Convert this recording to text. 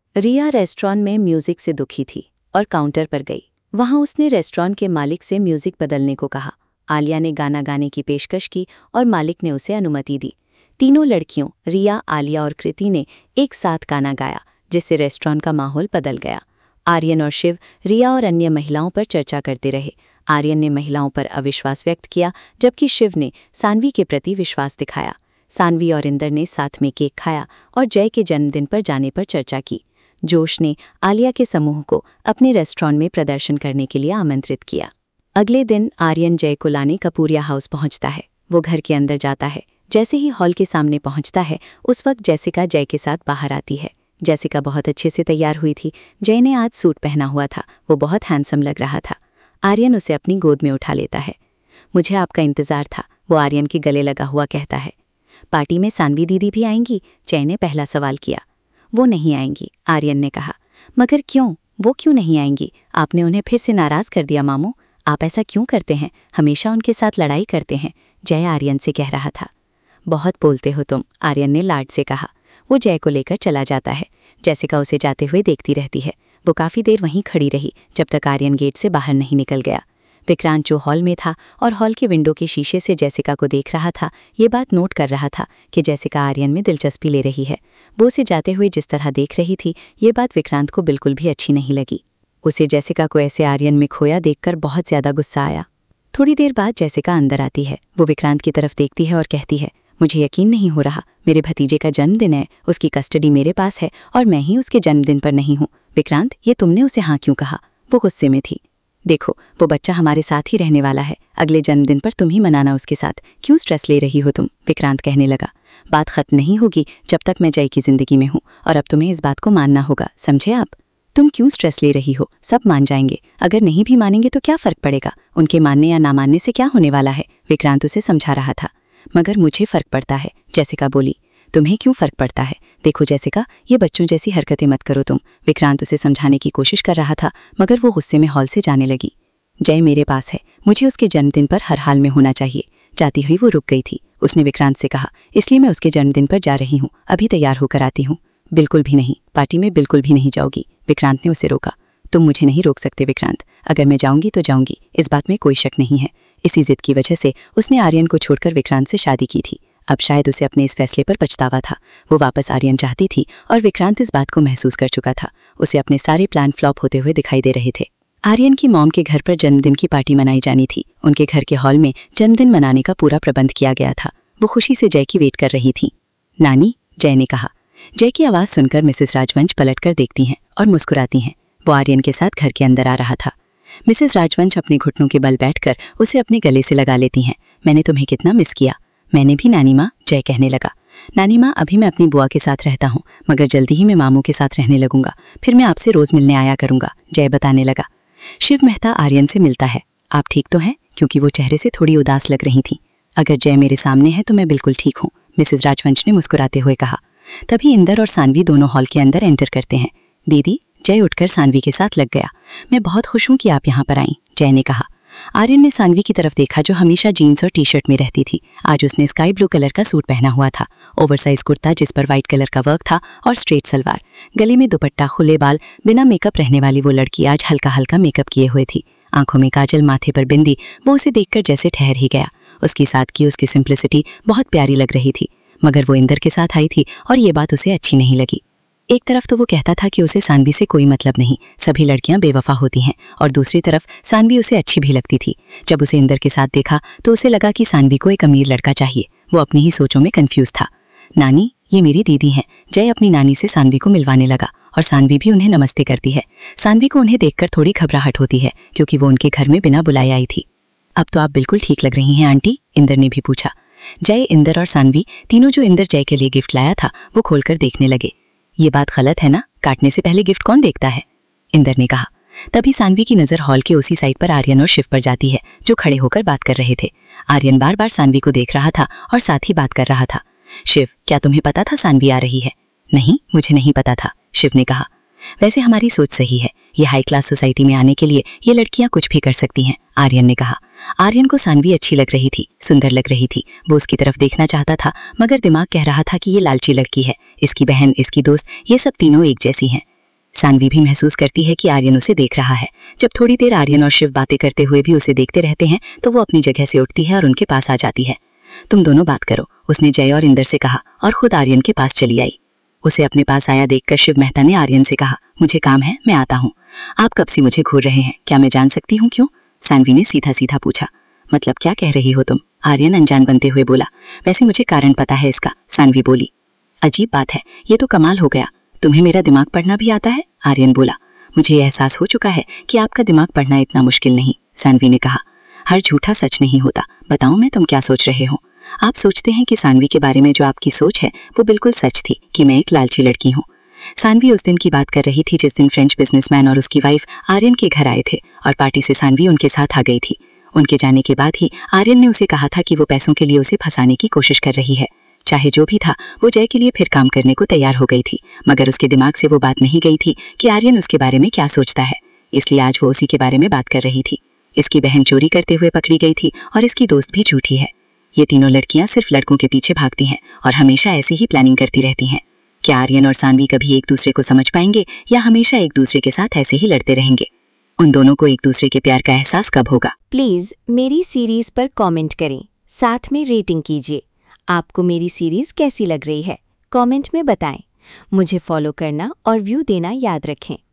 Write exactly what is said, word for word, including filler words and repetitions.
रिया restaurant में music से दुखी थी और काउंटर पर गई। वहां उसने रेस्टोरेंट के मालिक से म्यूजिक बदलने को कहा। आलिया ने गाना गाने की पेशकश की और मालिक ने उसे अनुमति दी। तीनों लड़कियों रिया, आलिया और कृति ने एक साथ गाना गाया, जिससे रेस्टोरेंट का माहौल बदल गया। आर्यन और शिव रिया और अन्य महिलाओं पर चर्चा करते रहे। आर्यन ने महिलाओं पर अविश्वास व्यक्त किया, जबकि शिव ने सानवी के प्रति विश्वास दिखाया। सानवी और इंदर ने साथ में केक खाया और जय के जन्मदिन पर जाने पर चर्चा की। जोश ने आलिया के समूह को अपने रेस्टोरेंट में प्रदर्शन करने के लिए आमंत्रित किया। अगले दिन आर्यन जय को लाने कपूरिया हाउस पहुंचता है। वो घर के अंदर जाता है। जैसे ही हॉल के सामने पहुंचता है, उस वक्त जैसिका जय के साथ बाहर आती है। जैसिका बहुत अच्छे से तैयार हुई थी। जय ने आज सूट पहना हुआ था। वो बहुत हैंडसम लग रहा था। आर्यन उसे अपनी गोद में उठा लेता है। मुझे आपका इंतजार था, वो आर्यन के गले लगा हुआ कहता है। पार्टी में सानवी दीदी भी आएंगी? जय ने पहला सवाल किया। वो नहीं आएंगी, आर्यन ने कहा। मगर क्यों? वो क्यों नहीं आएंगी? आपने उन्हें फिर से नाराज कर दिया मामू। आप ऐसा क्यों करते हैं? हमेशा उनके साथ लड़ाई करते हैं, जय आर्यन से कह रहा था। बहुत बोलते हो तुम, आर्यन ने लाड से कहा। वो जय को लेकर चला जाता है। जैसिका उसे जाते हुए देखती रहती है। वो काफ़ी देर वहीं खड़ी रही, जब तक आर्यन गेट से बाहर नहीं निकल गया। विक्रांत, जो हॉल में था और हॉल के विंडो के शीशे से जैसिका को देख रहा था, ये बात नोट कर रहा था कि जैसिका आर्यन में दिलचस्पी ले रही है। वो उसे जाते हुए जिस तरह देख रही थी, ये बात विक्रांत को बिल्कुल भी अच्छी नहीं लगी। उसे जैसिका को ऐसे आर्यन में खोया देखकर बहुत ज़्यादा गुस्सा आया। थोड़ी देर बाद जैसिका अंदर आती है। वो विक्रांत की तरफ देखती है और कहती है, मुझे यकीन नहीं हो रहा, मेरे भतीजे का जन्मदिन है, उसकी कस्टडी मेरे पास है और मैं ही उसके जन्मदिन पर नहीं हूँ। विक्रांत, ये तुमने उसे हाँ क्यों कहा? वो गुस्से में थी। देखो, वो बच्चा हमारे साथ ही रहने वाला है। अगले जन्मदिन पर तुम ही मनाना उसके साथ। क्यों स्ट्रेस ले रही हो तुम? विक्रांत कहने लगा। बात खत्म नहीं होगी जब तक मैं जय की जिंदगी में हूँ, और अब तुम्हें इस बात को मानना होगा, समझे आप? तुम क्यों स्ट्रेस ले रही हो? सब मान जाएंगे। अगर नहीं भी मानेंगे तो क्या फर्क पड़ेगा? उनके मानने या ना मानने से क्या होने वाला है? विक्रांत उसे समझा रहा था। मगर मुझे फर्क पड़ता है, जैसिका बोली। तुम्हें क्यों फर्क पड़ता है? देखो जैसिका, ये बच्चों जैसी हरकतें मत करो तुम। विक्रांत उसे समझाने की कोशिश कर रहा था, मगर वो गुस्से में हॉल से जाने लगी। जय मेरे पास है, मुझे उसके जन्मदिन पर हर हाल में होना चाहिए। जाती हुई वो रुक गई थी। उसने विक्रांत से कहा, इसलिए मैं उसके जन्मदिन पर जा रही हूँ, अभी तैयार होकर आती हूँ। बिल्कुल भी नहीं, पार्टी में बिल्कुल भी नहीं जाओगी। विक्रांत ने उसे रोका। तुम मुझे नहीं रोक सकते विक्रांत, अगर मैं जाऊंगी तो जाऊंगी, इस बात में कोई शक नहीं है। इसी जिद की वजह से उसने आर्यन को छोड़कर विक्रांत से शादी की थी। अब शायद उसे अपने इस फैसले पर पछतावा था। वो वापस आर्यन चाहती थी और विक्रांत इस बात को महसूस कर चुका था। उसे अपने सारे प्लान फ्लॉप होते हुए दिखाई दे रहे थे। आर्यन की मॉम के घर पर जन्मदिन की पार्टी मनाई जानी थी। उनके घर के हॉल में जन्मदिन मनाने का पूरा प्रबंध किया गया था। वो खुशी से जय की वेट कर रही थी। नानी, जय ने कहा। जय की आवाज़ सुनकर मिसेस राजवंश पलटकर देखती हैं और मुस्कुराती हैं। वो आर्यन के साथ घर के अंदर आ रहा था। मिसेस राजवंश अपने घुटनों के बल बैठकर उसे अपने गले से लगा लेती हैं। मैंने तुम्हें कितना मिस किया। मैंने भी नानी माँ, जय कहने लगा। नानी माँ, अभी मैं अपनी बुआ के साथ रहता हूँ, मगर जल्दी ही मैं मामू के साथ रहने लगूंगा। फिर मैं आपसे रोज़ मिलने आया करूंगा, जय बताने लगा। शिव मेहता आर्यन से मिलता है। आप ठीक तो हैं? क्योंकि वो चेहरे से थोड़ी उदास लग रही थी। अगर जय मेरे सामने है तो मैं बिल्कुल ठीक हूँ, मिसेस राजवंश ने मुस्कुराते हुए कहा। तभी इंदर और सानवी दोनों हॉल के अंदर एंटर करते हैं। दीदी, जय उठकर सानवी के साथ लग गया। मैं बहुत खुश हूँ कि आप यहाँ पर आईं, जय ने कहा। आर्यन ने सानवी की तरफ देखा, जो हमेशा जीन्स और टी शर्ट में रहती थी। आज उसने स्काई ब्लू कलर का सूट पहना हुआ था, ओवरसाइज कुर्ता जिस पर व्हाइट कलर का वर्क था और स्ट्रेट सलवार, गले में दुपट्टा, खुले बाल, बिना मेकअप रहने वाली वो लड़की आज हल्का हल्का मेकअप किए हुए थी। आंखों में काजल, माथे पर बिंदी। वो उसे देखकर जैसे ठहर ही गया। उसकी सादगी, उसकी सिंप्लिसिटी बहुत प्यारी लग रही थी। मगर वो इंदर के साथ आई थी और ये बात उसे अच्छी नहीं लगी। एक तरफ तो वो कहता था कि उसे सानवी से कोई मतलब नहीं, सभी लड़कियां बेवफा होती हैं, और दूसरी तरफ सानवी उसे अच्छी भी लगती थी। जब उसे इंदर के साथ देखा तो उसे लगा कि सानवी को एक अमीर लड़का चाहिए। वो अपनी ही सोचों में कंफ्यूज था। नानी, ये मेरी दीदी हैं। जय अपनी नानी से सानवी को मिलवाने लगा और सानवी भी उन्हें नमस्ते करती है। सानवी को उन्हें देखकर थोड़ी घबराहट होती है, क्योंकि वो उनके घर में बिना बुलाए आई थी। अब तो आप बिल्कुल ठीक लग रही हैं आंटी, इंदर ने भी पूछा। जय, इंदर और सानवी तीनों जो इंदर जय के लिए गिफ्ट लाया था वो खोलकर देखने लगे। ये बात गलत है ना? काटने से पहले गिफ्ट कौन देखता है? इंदर ने कहा। तभी सानवी की नज़र हॉल के उसी साइड पर आर्यन और शिव पर जाती है, जो खड़े होकर बात कर रहे थे। आर्यन बार बार सानवी को देख रहा था और साथ ही बात कर रहा था। शिव, क्या तुम्हें पता था सानवी आ रही है? नहीं, मुझे नहीं पता था, शिव ने कहा। वैसे हमारी सोच सही है, ये हाई क्लास सोसाइटी में आने के लिए ये लड़कियां कुछ भी कर सकती हैं, आर्यन ने कहा। आर्यन को सानवी अच्छी लग रही थी, सुंदर लग रही थी। वो उसकी तरफ देखना चाहता था, मगर दिमाग कह रहा था कि ये लालची लड़की है, इसकी बहन, इसकी दोस्त, ये सब तीनों एक जैसी हैं। सानवी भी महसूस करती है कि आर्यन उसे देख रहा है। जब थोड़ी देर आर्यन और शिव बातें करते हुए भी उसे देखते रहते हैं तो वो अपनी जगह से उठती है और उनके पास आ जाती है। तुम दोनों बात करो, उसने जय और इंदर से कहा और खुद आर्यन के पास चली आई। उसे अपने पास आया देखकर शिव मेहता ने आर्यन से कहा, मुझे काम है, मैं आता हूँ। आप कब से मुझे घूर रहे हैं, क्या मैं जान सकती हूँ क्यों? सानवी ने सीधा सीधा पूछा। मतलब क्या कह रही हो तुम? आर्यन अनजान बनते हुए बोला। वैसे मुझे कारण पता है इसका, सानवी बोली। अजीब बात है, ये तो कमाल हो गया। तुम्हें मेरा दिमाग पढ़ना भी आता है? आर्यन बोला। मुझे एहसास हो चुका है कि आपका दिमाग पढ़ना इतना मुश्किल नहीं, सानवी ने कहा। हर झूठा सच नहीं होता। बताऊं मैं तुम क्या सोच रहे हो? आप सोचते हैं कि सानवी के बारे में जो आपकी सोच है वो बिल्कुल सच थी, कि मैं एक लालची लड़की हूँ। सानवी उस दिन की बात कर रही थी जिस दिन फ्रेंच बिजनेसमैन और उसकी वाइफ आर्यन के घर आए थे और पार्टी से सानवी उनके साथ आ गई थी। उनके जाने के बाद ही आर्यन ने उसे कहा था कि वो पैसों के लिए उसे फंसाने की कोशिश कर रही है। चाहे जो भी था, वो जय के लिए फिर काम करने को तैयार हो गई थी, मगर उसके दिमाग से वो बात नहीं गई थी कि आर्यन उसके बारे में क्या सोचता है। इसलिए आज वो उसी के बारे में बात कर रही थी। इसकी बहन चोरी करते हुए पकड़ी गई थी और इसकी दोस्त भी झूठी है। ये तीनों लड़कियां सिर्फ लड़कों के पीछे भागती हैं और हमेशा ऐसी ही प्लानिंग करती रहती हैं। क्या आर्यन और सानवी कभी एक दूसरे को समझ पाएंगे या हमेशा एक दूसरे के साथ ऐसे ही लड़ते रहेंगे? उन दोनों को एक दूसरे के प्यार का एहसास कब होगा? प्लीज़ मेरी सीरीज़ पर कमेंट करें, साथ में रेटिंग कीजिए। आपको मेरी सीरीज़ कैसी लग रही है, कमेंट में बताएं। मुझे फॉलो करना और व्यू देना याद रखें।